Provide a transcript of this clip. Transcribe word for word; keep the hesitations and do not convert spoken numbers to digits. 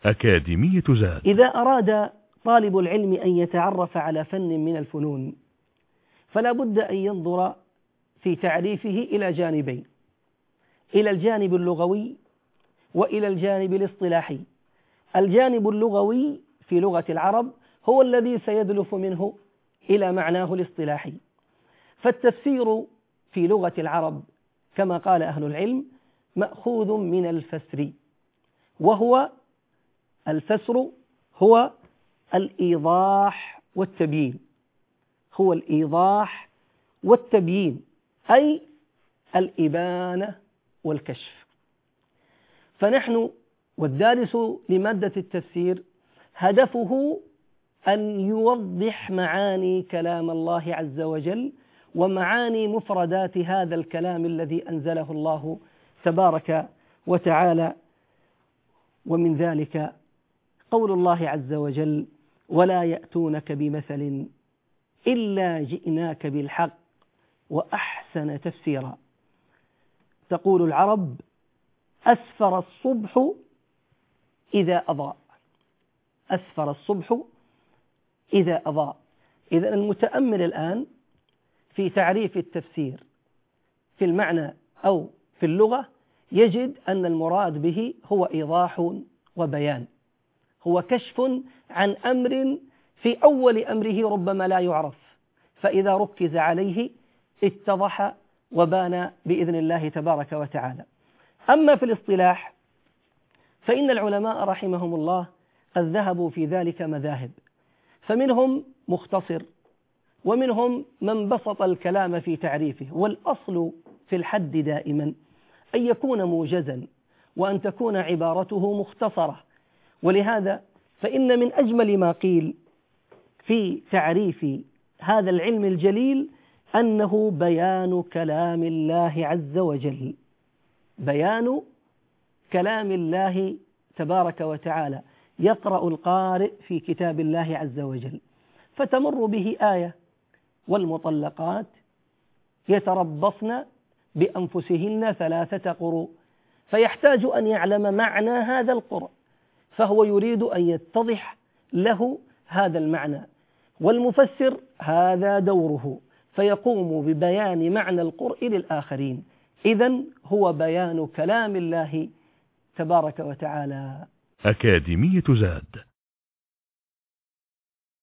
أكاديمية زاد. إذا أراد طالب العلم أن يتعرف على فن من الفنون فلا بد أن ينظر في تعريفه إلى جانبين: إلى الجانب اللغوي وإلى الجانب الاصطلاحي. الجانب اللغوي في لغة العرب هو الذي سيدلف منه إلى معناه الاصطلاحي. فالتفسير في لغة العرب كما قال أهل العلم مأخوذ من الفسر، وهو الفسر هو الإيضاح والتبيين، هو الإيضاح والتبيين أي الإبانة والكشف. فنحن والدارس لمادة التفسير هدفه أن يوضح معاني كلام الله عز وجل ومعاني مفردات هذا الكلام الذي أنزله الله تبارك وتعالى. ومن ذلك قول الله عز وجل: ولا يأتونك بمثل إلا جئناك بالحق وأحسن تفسيرا. تقول العرب: أسفر الصبح إذا أضاء، أسفر الصبح إذا أضاء. إذن المتأمل الآن في تعريف التفسير في المعنى أو في اللغة يجد أن المراد به هو إيضاح وبيان، هو كشف عن أمر في أول أمره ربما لا يعرف، فإذا ركز عليه اتضح وبان بإذن الله تبارك وتعالى. أما في الاصطلاح فإن العلماء رحمهم الله قد ذهبوا في ذلك مذاهب، فمنهم مختصر ومنهم من بسط الكلام في تعريفه. والأصل في الحد دائما أن يكون موجزا وأن تكون عبارته مختصرة. ولهذا فإن من أجمل ما قيل في تعريف هذا العلم الجليل أنه بيان كلام الله عز وجل، بيان كلام الله تبارك وتعالى. يقرأ القارئ في كتاب الله عز وجل فتمر به آية: والمطلقات يتربصن بأنفسهن ثلاثة قروء، فيحتاج أن يعلم معنى هذا القرء، فهو يريد أن يتضح له هذا المعنى، والمفسر هذا دوره فيقوم ببيان معنى القرء للآخرين. إذن هو بيان كلام الله تبارك وتعالى. أكاديمية زاد.